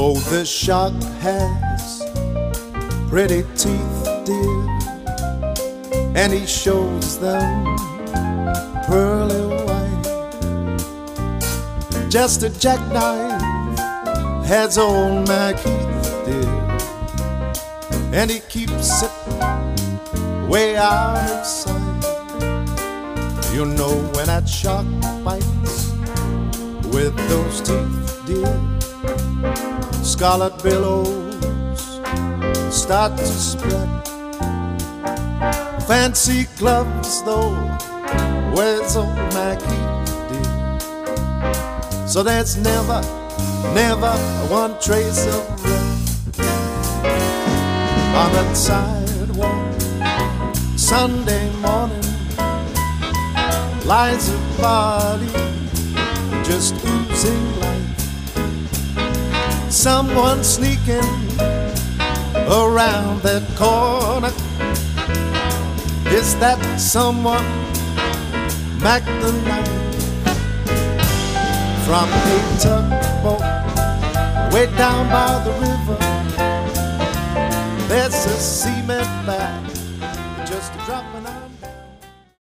Oh, the shark has pretty teeth, dear, and he shows them pearly white. Just a jackknife has old Mac Heath, dear, and he keeps it way out of sight. You know when that shark bites with those teeth, dear, scarlet billows start to spread. Fancy gloves though wears old Mac Heath, dear, so there's never one trace of red on that sidewalk. Sunday morning lies a body just oozing life. Someone sneaking around that corner. Is that someone Mac the Knife? From a tugboat way down by the river, there's a cement bag just dropping out.